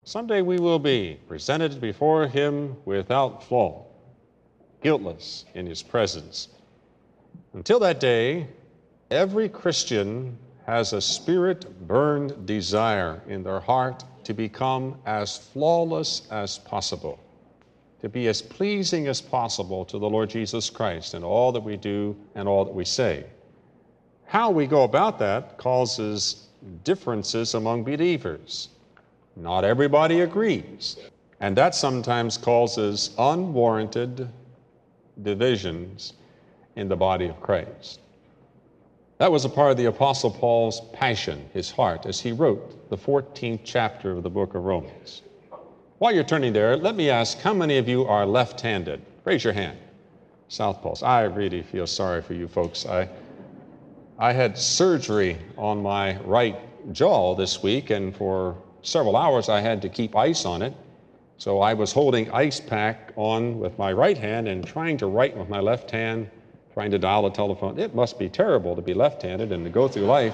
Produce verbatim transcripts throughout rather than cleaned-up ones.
Someday we will be presented before him without flaw, guiltless in his presence. Until that day, every Christian has a spirit-burned desire in their heart to become as flawless as possible, to be as pleasing as possible to the Lord Jesus Christ in all that we do and all that we say. How we go about that causes differences among believers. Not everybody agrees, and that sometimes causes unwarranted divisions in the body of Christ. That was a part of the Apostle Paul's passion, his heart, as he wrote the fourteenth chapter of the book of Romans. While you're turning there, let me ask, how many of you are left-handed? Raise your hand. Southpaws. I really feel sorry for you folks. I, I had surgery on my right jaw this week, and for several hours I had to keep ice on it. So I was holding ice pack on with my right hand and trying to write with my left hand, trying to dial the telephone. It must be terrible to be left-handed and to go through life.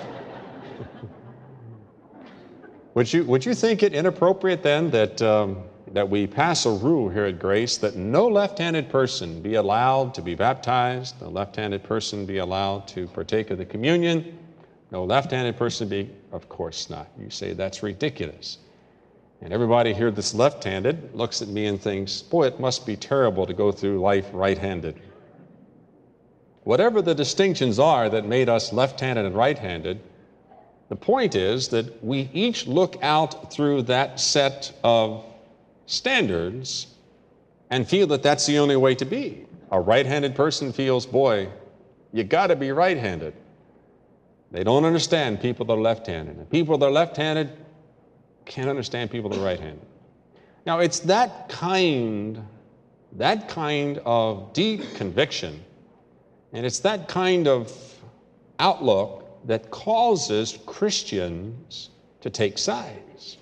Would you, would you think it inappropriate then that, um, that we pass a rule here at Grace that no left-handed person be allowed to be baptized, no left-handed person be allowed to partake of the communion, no left-handed person be, of course not. You say that's ridiculous. And everybody here that's left-handed looks at me and thinks, boy, it must be terrible to go through life right-handed. Whatever the distinctions are that made us left-handed and right-handed, the point is that we each look out through that set of standards and feel that that's the only way to be. A right-handed person feels, boy, you got to be right-handed. They don't understand people that are left-handed. And people that are left-handed can't understand people that are right-handed. Now, it's that kind, that kind of deep conviction, and it's that kind of outlook that causes Christians to take sides.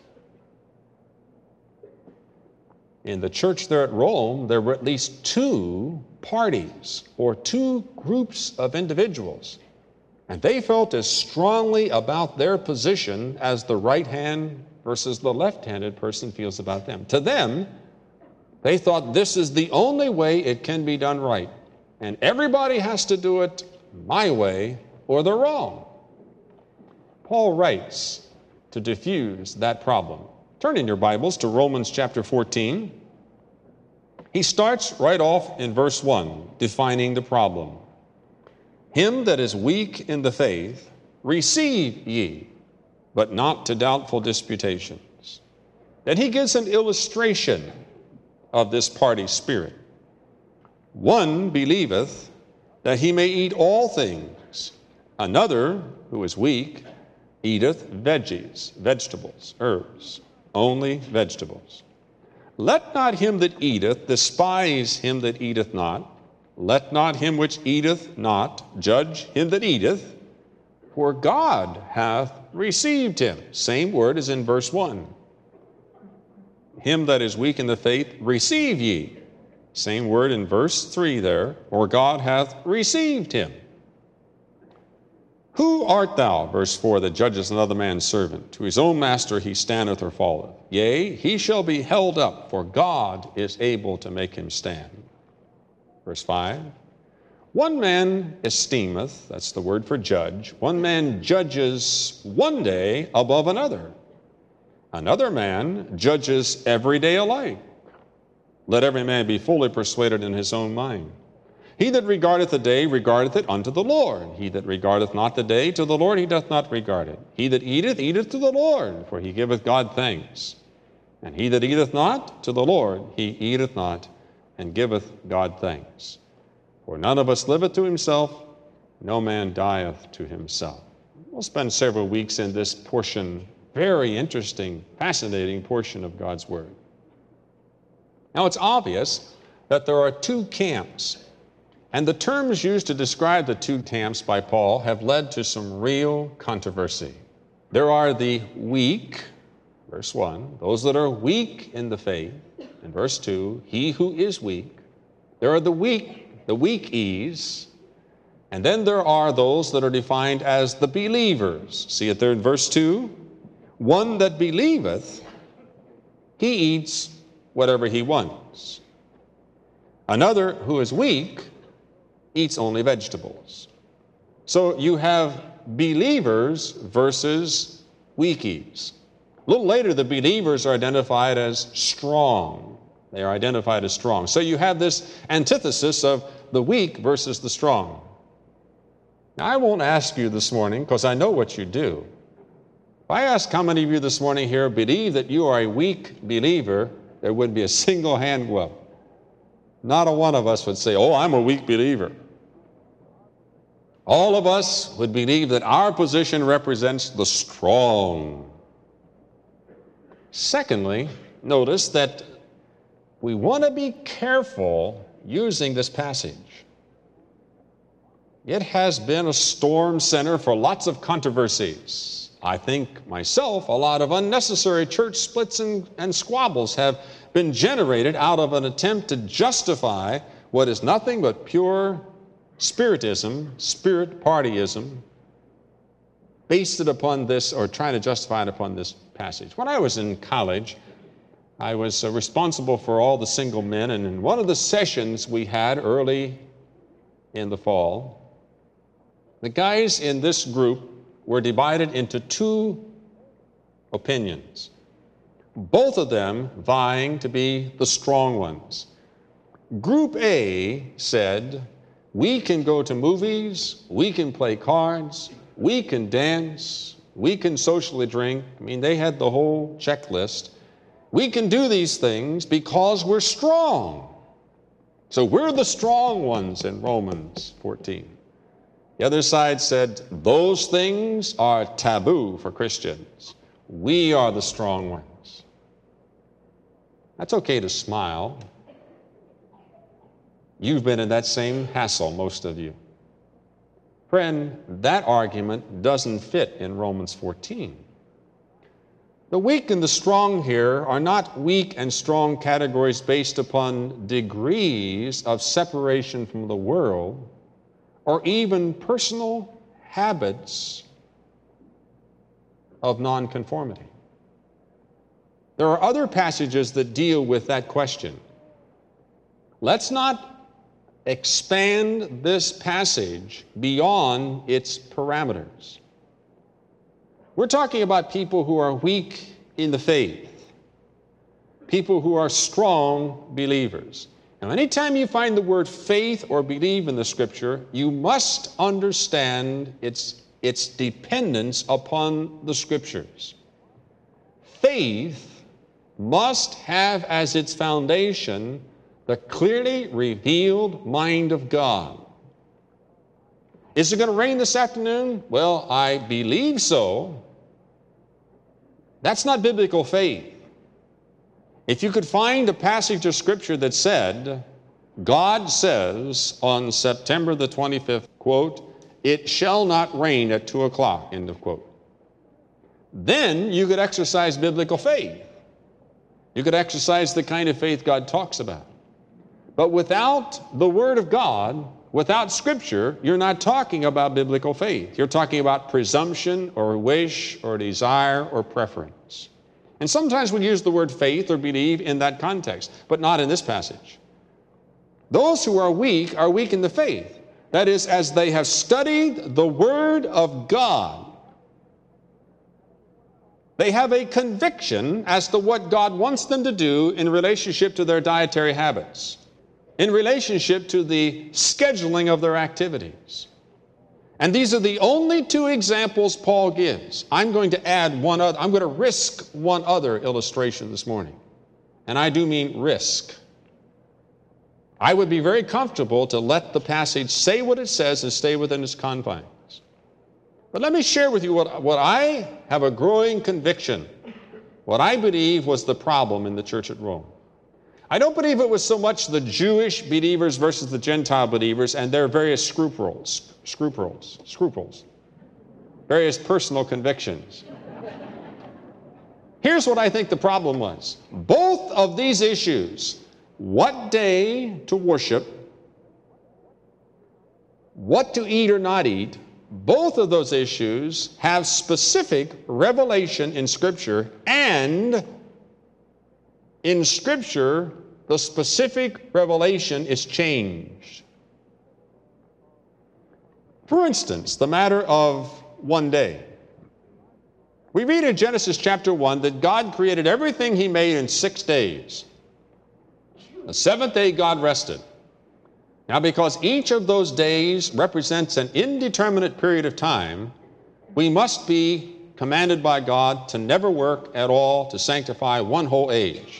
In the church there at Rome, there were at least two parties or two groups of individuals, and they felt as strongly about their position as the right-hand versus the left-handed person feels about them. To them, they thought this is the only way it can be done right, and everybody has to do it my way or they're wrong. Paul writes to diffuse that problem. Turn in your Bibles to Romans chapter fourteen. He starts right off in verse one, defining the problem. Him that is weak in the faith, receive ye, but not to doubtful disputations. Then he gives an illustration of this party spirit. One believeth that he may eat all things. Another, who is weak, eateth veggies, vegetables, herbs, only vegetables. Let not him that eateth despise him that eateth not. Let not him which eateth not judge him that eateth, for God hath received him. Same word as in verse one. Him that is weak in the faith, receive ye. Same word in verse three there, for God hath received him. Who art thou, verse four, that judgest another man's servant? To his own master he standeth or falleth. Yea, he shall be held up, for God is able to make him stand. Verse five, one man esteemeth, that's the word for judge, one man judges one day above another. Another man judges every day alike. Let every man be fully persuaded in his own mind. He that regardeth the day regardeth it unto the Lord. He that regardeth not the day to the Lord, he doth not regard it. He that eateth, eateth to the Lord, for he giveth God thanks. And he that eateth not to the Lord, he eateth not, and giveth God thanks. For none of us liveth to himself, no man dieth to himself. We'll spend several weeks in this portion, very interesting, fascinating portion of God's Word. Now, it's obvious that there are two camps. And the terms used to describe the two camps by Paul have led to some real controversy. There are the weak, verse one, those that are weak in the faith. In verse two, he who is weak. There are the weak, the weakies. And then there are those that are defined as the believers. See it there in verse two? One that believeth he eats whatever he wants. Another who is weak eats only vegetables. So you have believers versus weakies. A little later, the believers are identified as strong. They are identified as strong. So you have this antithesis of the weak versus the strong. Now, I won't ask you this morning, because I know what you do. If I ask how many of you this morning here believe that you are a weak believer, there wouldn't be a single hand go up. Not a one of us would say, oh, I'm a weak believer. All of us would believe that our position represents the strong. Secondly, notice that we want to be careful using this passage. It has been a storm center for lots of controversies. I think myself, a lot of unnecessary church splits and, and squabbles have been generated out of an attempt to justify what is nothing but pure spiritism, spirit partyism, based it upon this, or trying to justify it upon this passage. When I was in college, I was uh, responsible for all the single men, and in one of the sessions we had early in the fall, the guys in this group were divided into two opinions, both of them vying to be the strong ones. Group A said, we can go to movies, we can play cards, we can dance, we can socially drink. I mean, they had the whole checklist. We can do these things because we're strong. So we're the strong ones in Romans fourteen. The other side said, those things are taboo for Christians. We are the strong ones. That's okay to smile. You've been in that same hassle, most of you. Friend, that argument doesn't fit in Romans fourteen. The weak and the strong here are not weak and strong categories based upon degrees of separation from the world or even personal habits of nonconformity. There are other passages that deal with that question. Let's not expand this passage beyond its parameters. We're talking about people who are weak in the faith, people who are strong believers. Now, anytime you find the word faith or believe in the Scripture, you must understand its, its dependence upon the Scriptures. Faith must have as its foundation the clearly revealed mind of God. Is it going to rain this afternoon? Well, I believe so. That's not biblical faith. If you could find a passage of Scripture that said, God says on September the twenty-fifth, quote, it shall not rain at two o'clock, end of quote. Then you could exercise biblical faith. You could exercise the kind of faith God talks about. But without the Word of God, without Scripture, you're not talking about biblical faith. You're talking about presumption or wish or desire or preference. And sometimes we use the word faith or believe in that context, but not in this passage. Those who are weak are weak in the faith. That is, as they have studied the Word of God, they have a conviction as to what God wants them to do in relationship to their dietary habits, in relationship to the scheduling of their activities. And these are the only two examples Paul gives. I'm going to add one other, I'm going to risk one other illustration this morning. And I do mean risk. I would be very comfortable to let the passage say what it says and stay within its confines. But let me share with you what, what I have a growing conviction, what I believe was the problem in the church at Rome. I don't believe it was so much the Jewish believers versus the Gentile believers and their various scruples, scruples, scruples, various personal convictions. Here's what I think the problem was. Both of these issues, what day to worship, what to eat or not eat, both of those issues have specific revelation in Scripture and in Scripture, the specific revelation is changed. For instance, the matter of one day. We read in Genesis chapter one that God created everything he made in six days. The seventh day God rested. Now, because each of those days represents an indeterminate period of time, we must be commanded by God to never work at all to sanctify one whole age.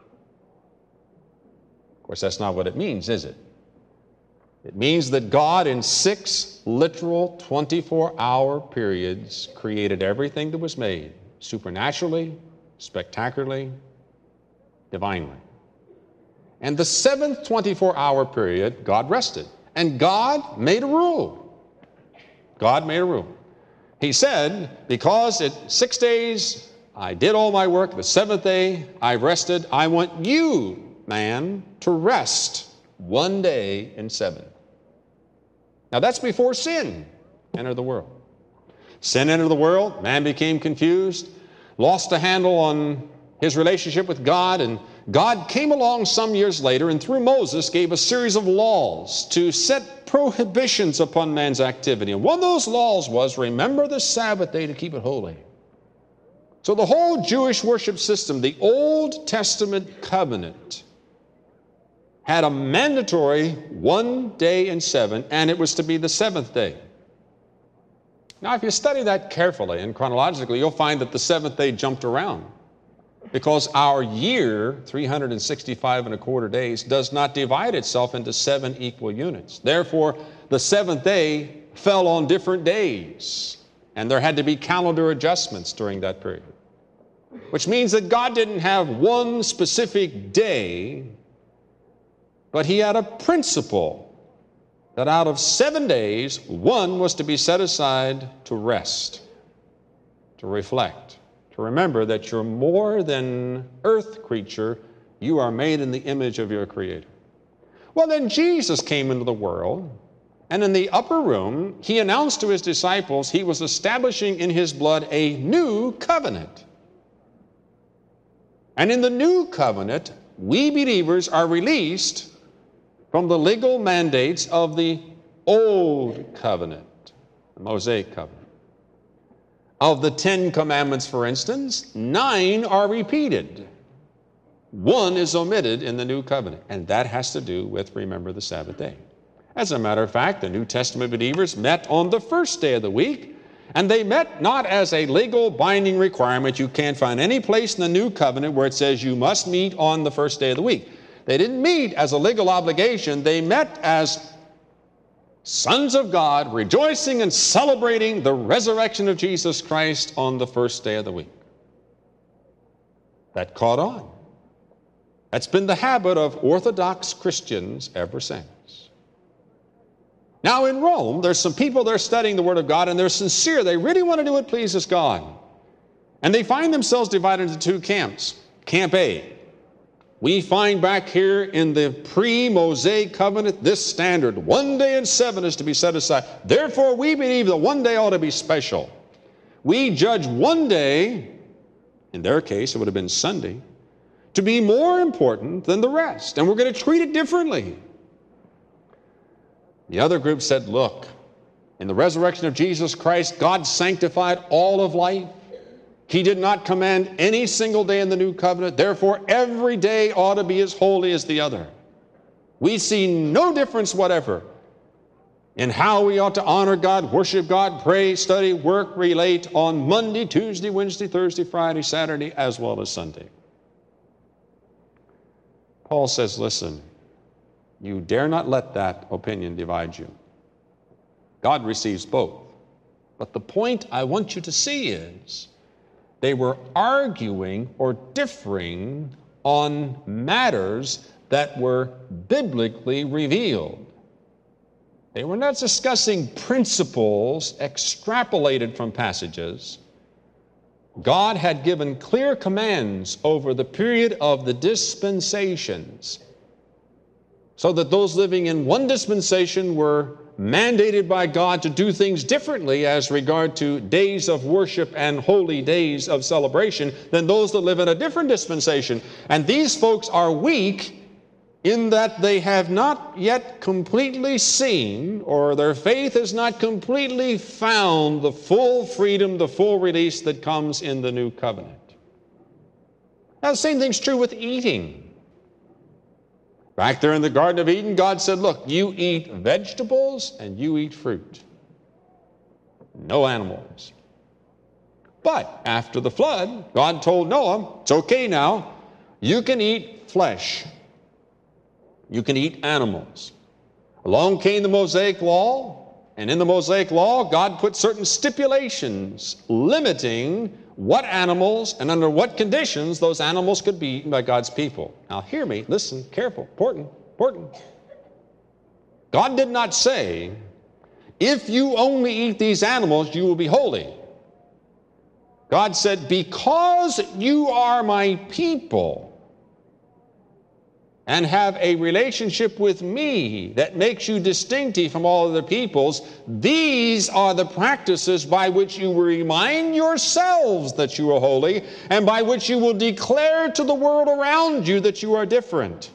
Of course, that's not what it means, is it? It means that God, in six literal twenty-four hour periods, created everything that was made, supernaturally, spectacularly, divinely. And the seventh twenty-four hour period, God rested. And God made a rule. God made a rule. He said, because at six days I did all my work, the seventh day I rested, I want you, man, to rest one day in seven. Now that's before sin entered the world. Sin entered the world, man became confused, lost a handle on his relationship with God, and God came along some years later and through Moses gave a series of laws to set prohibitions upon man's activity. And one of those laws was, remember the Sabbath day to keep it holy. So the whole Jewish worship system, the Old Testament covenant, had a mandatory one day in seven, and it was to be the seventh day. Now, if you study that carefully and chronologically, you'll find that the seventh day jumped around, because our year, three hundred sixty-five and a quarter days, does not divide itself into seven equal units. Therefore, the seventh day fell on different days, and there had to be calendar adjustments during that period, which means that God didn't have one specific day, but he had a principle that out of seven days, one was to be set aside to rest, to reflect, to remember that you're more than earth creature. You are made in the image of your Creator. Well, then Jesus came into the world, and in the upper room, he announced to his disciples he was establishing in his blood a new covenant. And in the new covenant, we believers are released from the legal mandates of the old covenant, the Mosaic covenant. Of the Ten Commandments, for instance, nine are repeated. One is omitted in the new covenant, and that has to do with remember the Sabbath day. As a matter of fact, the New Testament believers met on the first day of the week, and they met not as a legal binding requirement. You can't find any place in the new covenant where it says you must meet on the first day of the week. They didn't meet as a legal obligation. They met as sons of God, rejoicing and celebrating the resurrection of Jesus Christ on the first day of the week. That caught on. That's been the habit of Orthodox Christians ever since. Now in Rome, there's some people there studying the Word of God, and they're sincere. They really want to do what pleases God. And they find themselves divided into two camps. Camp A. We find back here in the pre-Mosaic covenant this standard. One day in seven is to be set aside. Therefore, we believe that one day ought to be special. We judge one day, in their case it would have been Sunday, to be more important than the rest. And we're going to treat it differently. The other group said, look, in the resurrection of Jesus Christ, God sanctified all of life. He did not command any single day in the new covenant. Therefore, every day ought to be as holy as the other. We see no difference whatever in how we ought to honor God, worship God, pray, study, work, relate on Monday, Tuesday, Wednesday, Thursday, Friday, Saturday, as well as Sunday. Paul says, listen, you dare not let that opinion divide you. God receives both. But the point I want you to see is, they were arguing or differing on matters that were biblically revealed. They were not discussing principles extrapolated from passages. God had given clear commands over the period of the dispensations, so that those living in one dispensation were mandated by God to do things differently as regard to days of worship and holy days of celebration than those that live in a different dispensation. And these folks are weak in that they have not yet completely seen, or their faith has not completely found the full freedom, the full release that comes in the new covenant. Now, the same thing's true with eating. Back there in the Garden of Eden, God said, look, you eat vegetables and you eat fruit. No animals. But after the flood, God told Noah, it's okay now, you can eat flesh. You can eat animals. Along came the Mosaic Law, and in the Mosaic Law, God put certain stipulations limiting what animals and under what conditions those animals could be eaten by God's people. Now hear me, listen, careful, important, important. God did not say, if you only eat these animals, you will be holy. God said, because you are my people and have a relationship with me that makes you distinctive from all other peoples, these are the practices by which you will remind yourselves that you are holy and by which you will declare to the world around you that you are different.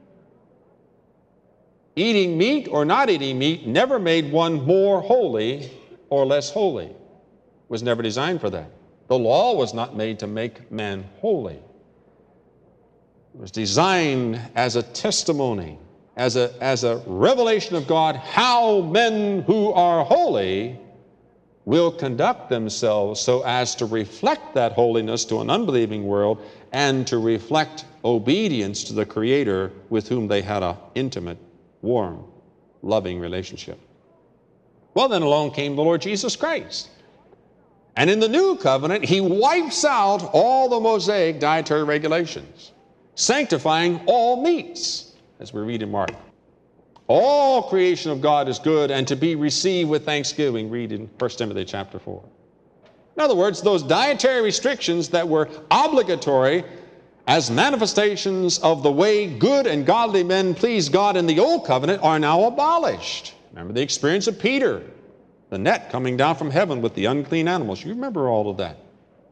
Eating meat or not eating meat never made one more holy or less holy. It was never designed for that. The law was not made to make man holy. It was designed as a testimony, as a, as a revelation of God, how men who are holy will conduct themselves so as to reflect that holiness to an unbelieving world and to reflect obedience to the Creator with whom they had an intimate, warm, loving relationship. Well, then along came the Lord Jesus Christ. And in the new covenant, He wipes out all the Mosaic dietary regulations, sanctifying all meats, as we read in Mark. All creation of God is good and to be received with thanksgiving, read in First Timothy chapter four. In other words, those dietary restrictions that were obligatory as manifestations of the way good and godly men please God in the old covenant are now abolished. Remember the experience of Peter, the net coming down from heaven with the unclean animals. You remember all of that.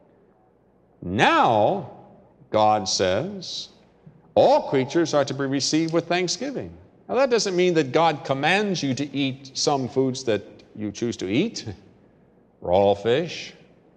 Now, God says, all creatures are to be received with thanksgiving. Now, that doesn't mean that God commands you to eat some foods that you choose to eat. Raw fish,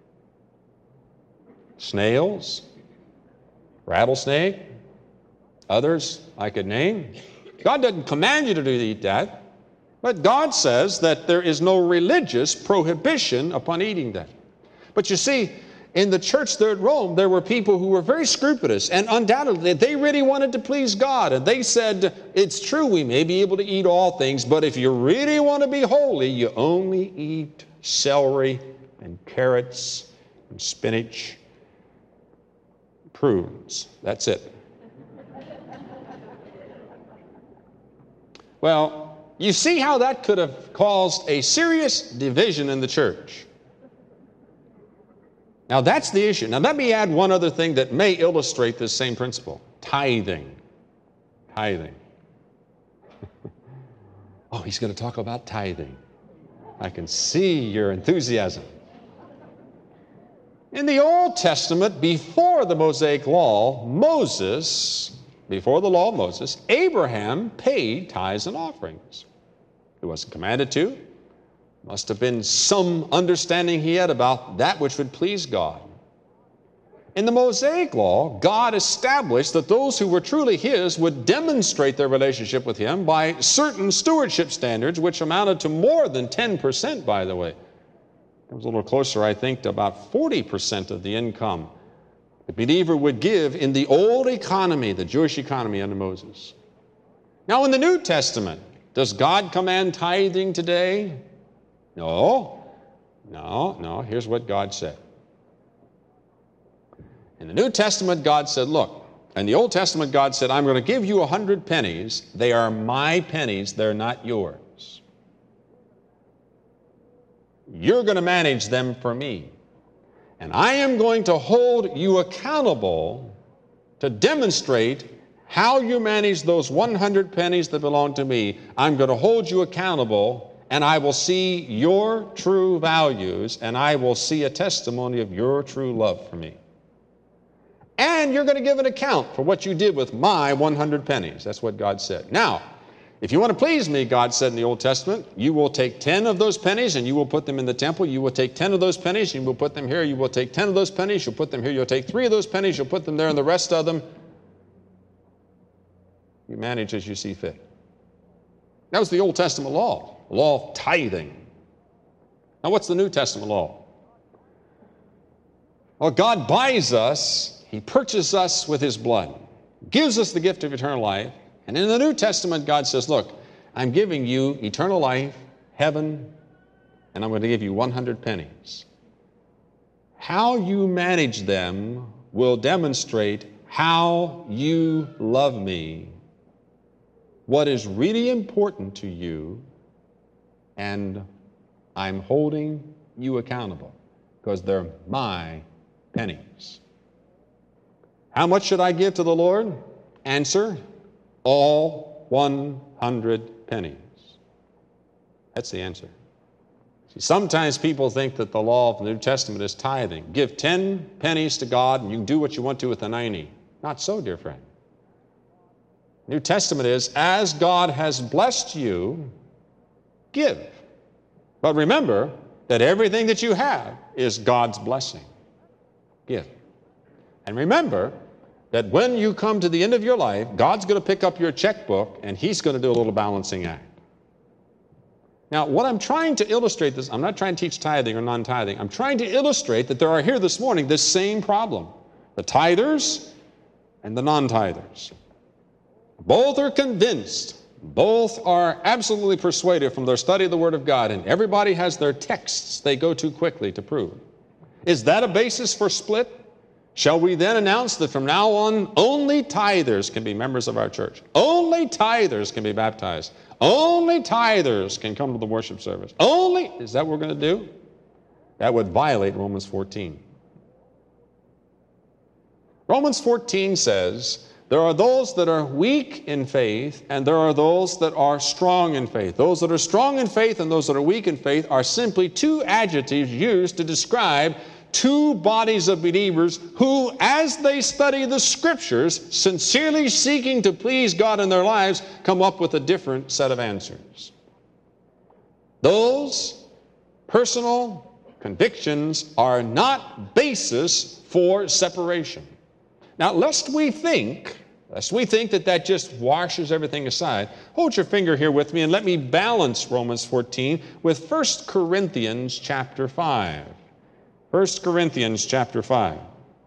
snails, rattlesnake, others I could name. God doesn't command you to eat that, but God says that there is no religious prohibition upon eating that. But you see, in the church there at Rome, there were people who were very scrupulous, and undoubtedly they really wanted to please God. And they said, it's true, we may be able to eat all things, but if you really want to be holy, you only eat celery and carrots and spinach, prunes. That's it. Well, you see how that could have caused a serious division in the church. Now, that's the issue. Now, let me add one other thing that may illustrate this same principle. Tithing. Tithing. Oh, he's going to talk about tithing. I can see your enthusiasm. In the Old Testament, before the Mosaic Law, Moses, before the law of Moses, Abraham paid tithes and offerings. He wasn't commanded to. Must have been some understanding he had about that which would please God. In the Mosaic Law, God established that those who were truly His would demonstrate their relationship with Him by certain stewardship standards, which amounted to more than ten percent, by the way. It was a little closer, I think, to about forty percent of the income the believer would give in the old economy, the Jewish economy under Moses. Now, in the New Testament, does God command tithing today? No, no, no. Here's what God said. In the New Testament, God said, look, in the Old Testament, God said, I'm going to give you a hundred pennies. They are my pennies. They're not yours. You're going to manage them for me. And I am going to hold you accountable to demonstrate how you manage those one hundred pennies that belong to me. I'm going to hold you accountable, and I will see your true values, and I will see a testimony of your true love for me. And you're going to give an account for what you did with my one hundred pennies. That's what God said. Now, if you want to please me, God said in the Old Testament, you will take ten of those pennies and you will put them in the temple. You will take ten of those pennies and you will put them here. You will take ten of those pennies, you'll put them here. You'll take three of those pennies, you'll put them there, and the rest of them, you manage as you see fit. That was the Old Testament law, the law of tithing. Now, what's the New Testament law? Well, God buys us, He purchases us with His blood, gives us the gift of eternal life. And in the New Testament, God says, look, I'm giving you eternal life, heaven, and I'm going to give you one hundred pennies. How you manage them will demonstrate how you love me, what is really important to you, and I'm holding you accountable because they're my pennies. How much should I give to the Lord? Answer, all one hundred pennies. That's the answer. See, sometimes people think that the law of the New Testament is tithing. Give ten pennies to God and you can do what you want to with the ninety. Not so, dear friend. New Testament is, as God has blessed you, give. But remember that everything that you have is God's blessing. Give. And remember that when you come to the end of your life, God's going to pick up your checkbook and He's going to do a little balancing act. Now, what I'm trying to illustrate this, I'm not trying to teach tithing or non-tithing. I'm trying to illustrate that there are here this morning this same problem. The tithers and the non-tithers. Both are convinced. Both are absolutely persuaded from their study of the Word of God, and everybody has their texts they go to quickly to prove. Is that a basis for split? Shall we then announce that from now on, only tithers can be members of our church? Only tithers can be baptized. Only tithers can come to the worship service. Only, is that what we're going to do? That would violate Romans fourteen. Romans fourteen says, there are those that are weak in faith, and there are those that are strong in faith. Those that are strong in faith and those that are weak in faith are simply two adjectives used to describe two bodies of believers who, as they study the Scriptures, sincerely seeking to please God in their lives, come up with a different set of answers. Those personal convictions are not basis for separation. Now, lest we think, lest we think that that just washes everything aside, hold your finger here with me and let me balance Romans fourteen with First Corinthians chapter five. First Corinthians chapter five.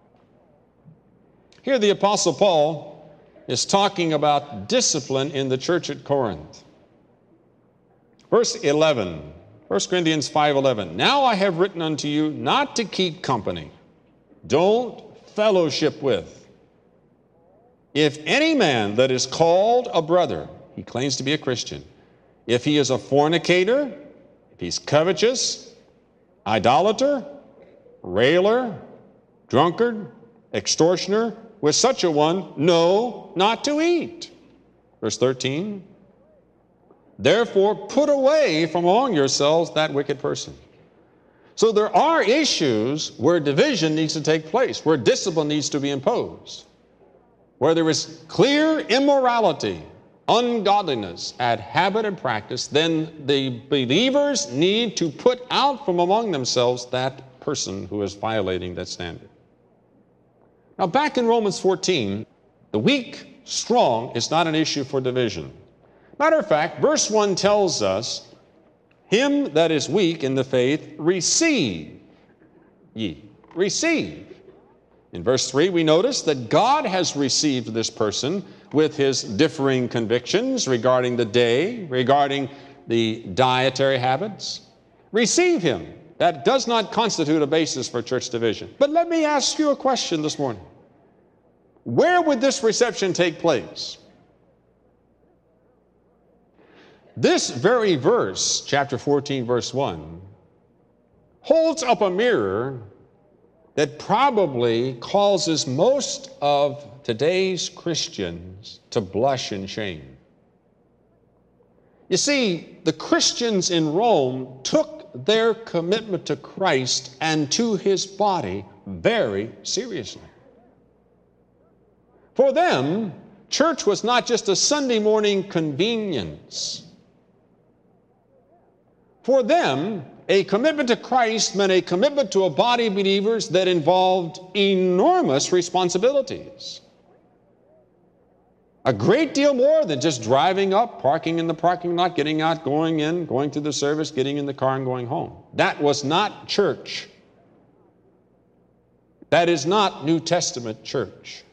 Here the Apostle Paul is talking about discipline in the church at Corinth. Verse eleven, First Corinthians five eleven. Now I have written unto you not to keep company. Don't fellowship with. If any man that is called a brother, he claims to be a Christian, if he is a fornicator, if he's covetous, idolater, railer, drunkard, extortioner, with such a one, know not to eat. Verse thirteen, therefore put away from among yourselves that wicked person. So there are issues where division needs to take place, where discipline needs to be imposed, where there is clear immorality, ungodliness at habit and practice, then the believers need to put out from among themselves that person who is violating that standard. Now, back in Romans fourteen, the weak, strong is not an issue for division. Matter of fact, verse one tells us, him that is weak in the faith, receive ye. Receive. In verse three, we notice that God has received this person with his differing convictions regarding the day, regarding the dietary habits. Receive him. That does not constitute a basis for church division. But let me ask you a question this morning. Where would this reception take place? This very verse, chapter fourteen, verse one, holds up a mirror that probably causes most of today's Christians to blush in shame. You see, the Christians in Rome took their commitment to Christ and to his body very seriously. For them, church was not just a Sunday morning convenience. For them, a commitment to Christ meant a commitment to a body of believers that involved enormous responsibilities. A great deal more than just driving up, parking in the parking lot, getting out, going in, going to the service, getting in the car and going home. That was not church. That is not New Testament church.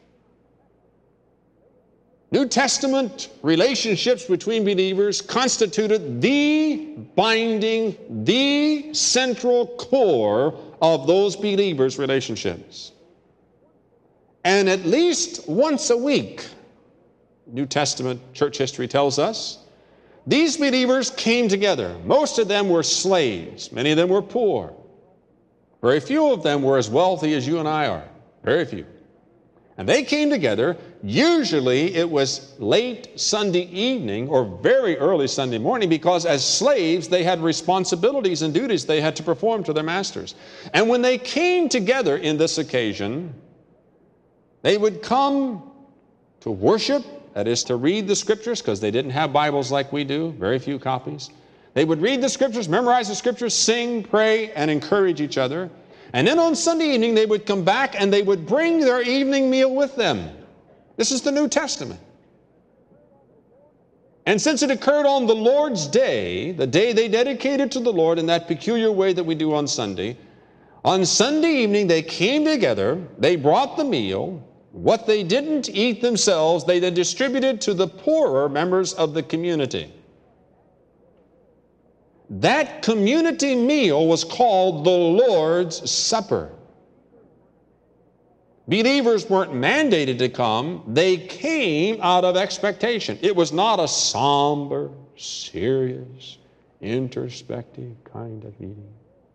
New Testament relationships between believers constituted the binding, the central core of those believers' relationships. And at least once a week, New Testament church history tells us, these believers came together. Most of them were slaves. Many of them were poor. Very few of them were as wealthy as you and I are. Very few. And they came together. Usually it was late Sunday evening or very early Sunday morning, because as slaves they had responsibilities and duties they had to perform to their masters. And when they came together in this occasion, they would come to worship, that is to read the Scriptures, because they didn't have Bibles like we do, very few copies. They would read the Scriptures, memorize the Scriptures, sing, pray, and encourage each other. And then on Sunday evening, they would come back and they would bring their evening meal with them. This is the New Testament. And since it occurred on the Lord's Day, the day they dedicated to the Lord in that peculiar way that we do on Sunday, on Sunday evening they came together, they brought the meal. What they didn't eat themselves, they then distributed to the poorer members of the community. That community meal was called the Lord's Supper. Believers weren't mandated to come. They came out of expectation. It was not a somber, serious, introspective kind of meeting.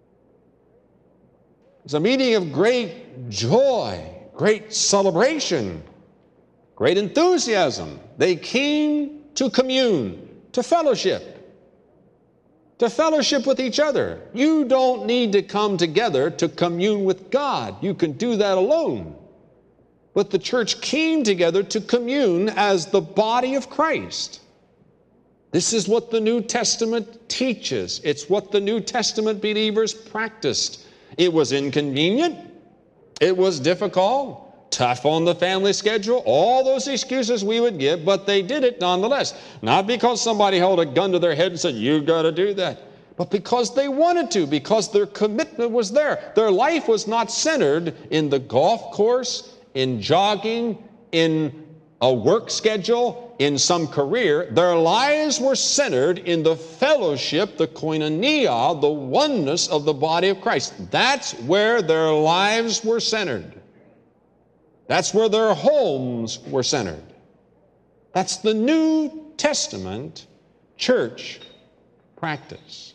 It was a meeting of great joy, great celebration, great enthusiasm. They came to commune, to fellowship. To fellowship with each other. You don't need to come together to commune with God. You can do that alone. But the church came together to commune as the body of Christ. This is what the New Testament teaches. It's what the New Testament believers practiced. It was inconvenient. It was difficult. Tough on the family schedule, all those excuses we would give, but they did it nonetheless. Not because somebody held a gun to their head and said, you've got to do that, but because they wanted to, because their commitment was there. Their life was not centered in the golf course, in jogging, in a work schedule, in some career. Their lives were centered in the fellowship, the koinonia, the oneness of the body of Christ. That's where their lives were centered. That's where their homes were centered. That's the New Testament church practice.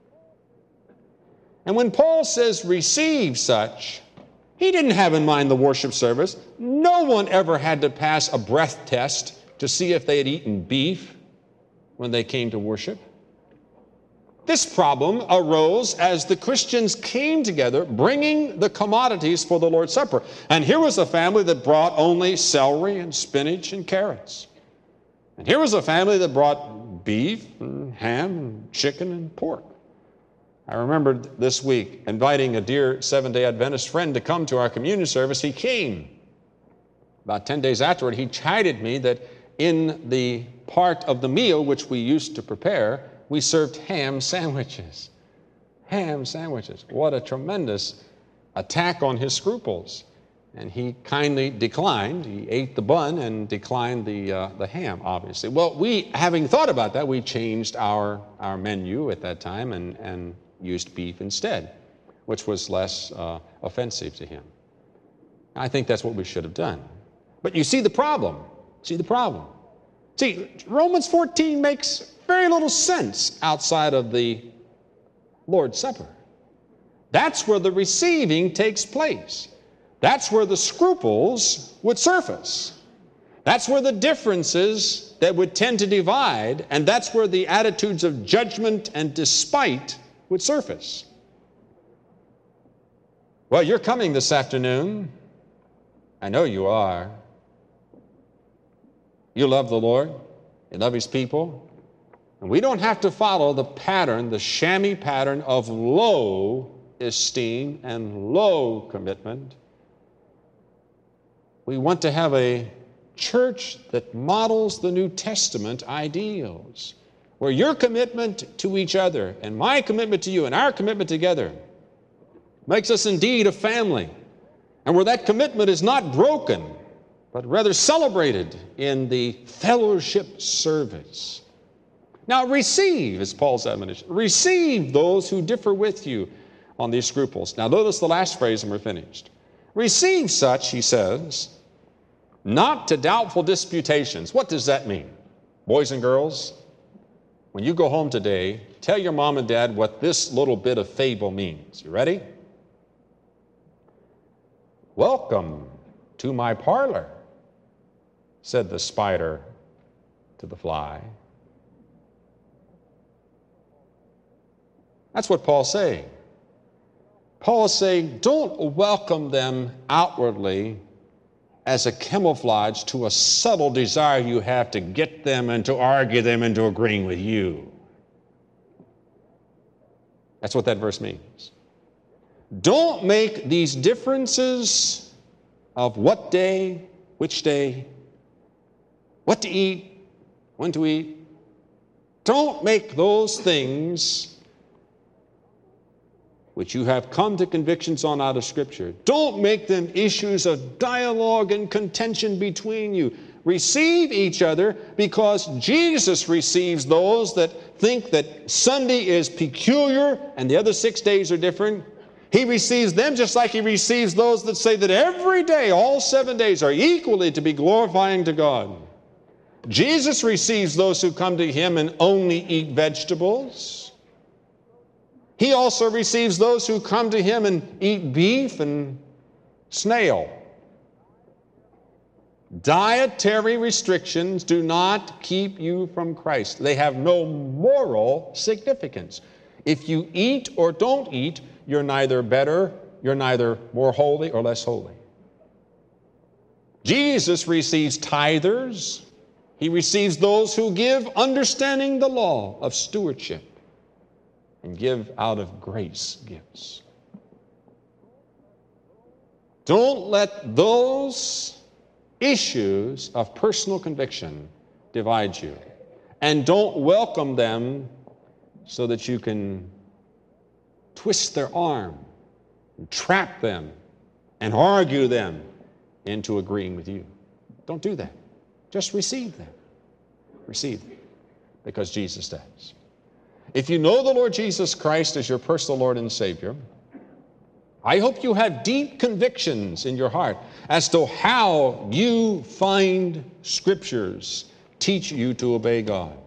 And when Paul says receive such, he didn't have in mind the worship service. No one ever had to pass a breath test to see if they had eaten beef when they came to worship. This problem arose as the Christians came together bringing the commodities for the Lord's Supper. And here was a family that brought only celery and spinach and carrots. And here was a family that brought beef and ham and chicken and pork. I remembered this week inviting a dear Seventh-day Adventist friend to come to our communion service. He came. About ten days afterward, he chided me that in the part of the meal which we used to prepare, we served ham sandwiches. Ham sandwiches. What a tremendous attack on his scruples. And he kindly declined. He ate the bun and declined the, uh, the ham, obviously. Well, we, having thought about that, we changed our, our menu at that time and, and used beef instead, which was less uh, offensive to him. I think that's what we should have done. But you see the problem. See the problem. See, Romans fourteen makes very little sense outside of the Lord's Supper. That's where the receiving takes place. That's where the scruples would surface. That's where the differences that would tend to divide, and that's where the attitudes of judgment and despite would surface. Well, you're coming this afternoon. I know you are. You love the Lord. You love His people. And we don't have to follow the pattern, the shammy pattern of low esteem and low commitment. We want to have a church that models the New Testament ideals, where your commitment to each other and my commitment to you and our commitment together makes us indeed a family, and where that commitment is not broken, but rather celebrated in the fellowship service. Now receive, is Paul's admonition, receive those who differ with you on these scruples. Now notice the last phrase and we're finished. Receive such, he says, not to doubtful disputations. What does that mean? Boys and girls, when you go home today, tell your mom and dad what this little bit of fable means. You ready? Welcome to my parlor, said the spider to the fly. That's what Paul's saying. Paul is saying, don't welcome them outwardly as a camouflage to a subtle desire you have to get them and to argue them into agreeing with you. That's what that verse means. Don't make these differences of what day, which day, what to eat, when to eat. Don't make those things which you have come to convictions on out of Scripture. Don't make them issues of dialogue and contention between you. Receive each other because Jesus receives those that think that Sunday is peculiar and the other six days are different. He receives them just like He receives those that say that every day, all seven days, are equally to be glorifying to God. Jesus receives those who come to Him and only eat vegetables. He also receives those who come to Him and eat beef and snail. Dietary restrictions do not keep you from Christ. They have no moral significance. If you eat or don't eat, you're neither better, you're neither more holy or less holy. Jesus receives tithers. He receives those who give, understanding the law of stewardship, and give out of grace gifts. Don't let those issues of personal conviction divide you. And don't welcome them so that you can twist their arm, and trap them, and argue them into agreeing with you. Don't do that. Just receive them. Receive them, because Jesus does. If you know the Lord Jesus Christ as your personal Lord and Savior, I hope you have deep convictions in your heart as to how you find Scriptures teach you to obey God.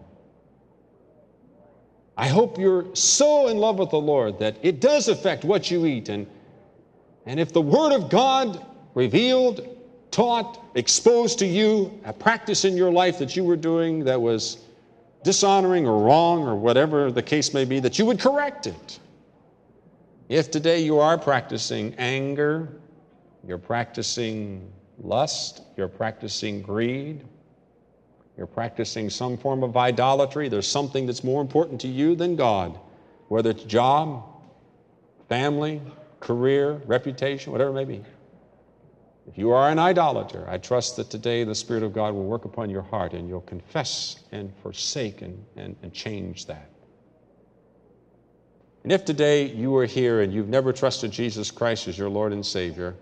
I hope you're so in love with the Lord that it does affect what you eat. And, and if the Word of God revealed, taught, exposed to you a practice in your life that you were doing that was dishonoring or wrong or whatever the case may be, that you would correct it. If today you are practicing anger, you're practicing lust, you're practicing greed, you're practicing some form of idolatry, there's something that's more important to you than God, whether it's job, family, career, reputation, whatever it may be. If you are an idolater, I trust that today the Spirit of God will work upon your heart and you'll confess and forsake and, and, and change that. And if today you are here and you've never trusted Jesus Christ as your Lord and Savior,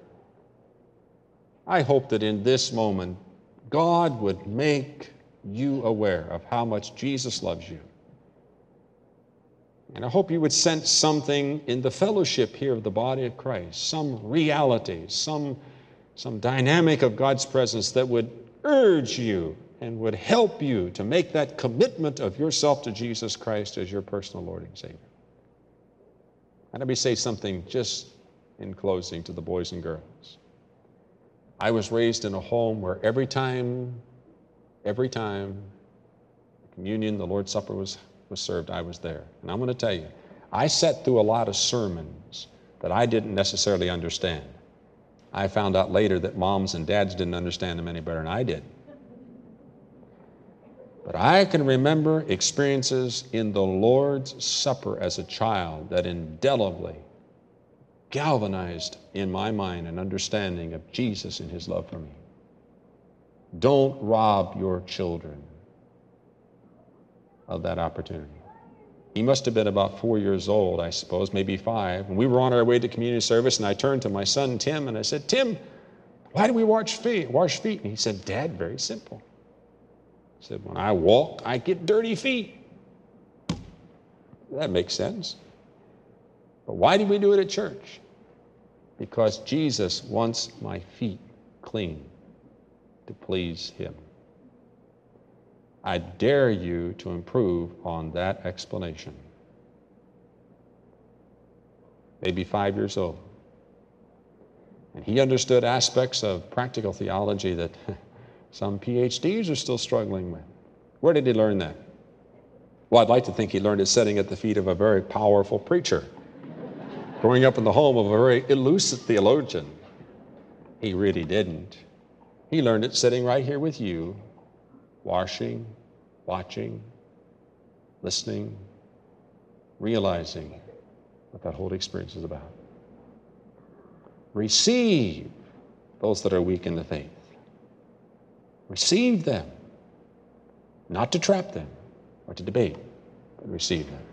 I hope that in this moment God would make you aware of how much Jesus loves you. And I hope you would sense something in the fellowship here of the body of Christ, some reality, some some dynamic of God's presence that would urge you and would help you to make that commitment of yourself to Jesus Christ as your personal Lord and Savior. And let me say something just in closing to the boys and girls. I was raised in a home where every time Every time the communion, the Lord's Supper was, was served, I was there. And I'm going to tell you, I sat through a lot of sermons that I didn't necessarily understand. I found out later that moms and dads didn't understand them any better than I did. But I can remember experiences in the Lord's Supper as a child that indelibly galvanized in my mind an understanding of Jesus and his love for me. Don't rob your children of that opportunity. He must have been about four years old, I suppose, maybe five. And we were on our way to community service, and I turned to my son, Tim, and I said, Tim, why do we wash feet? Wash feet? And he said, Dad, very simple. I said, when I walk, I get dirty feet. That makes sense. But why do we do it at church? Because Jesus wants my feet clean to please him. I dare you to improve on that explanation. Maybe five years old. And he understood aspects of practical theology that some P H Ds are still struggling with. Where did he learn that? Well, I'd like to think he learned it sitting at the feet of a very powerful preacher, growing up in the home of a very elusive theologian. He really didn't. He learned it sitting right here with you, washing, watching, listening, realizing what that whole experience is about. Receive those that are weak in the faith. Receive them, not to trap them or to debate, but receive them.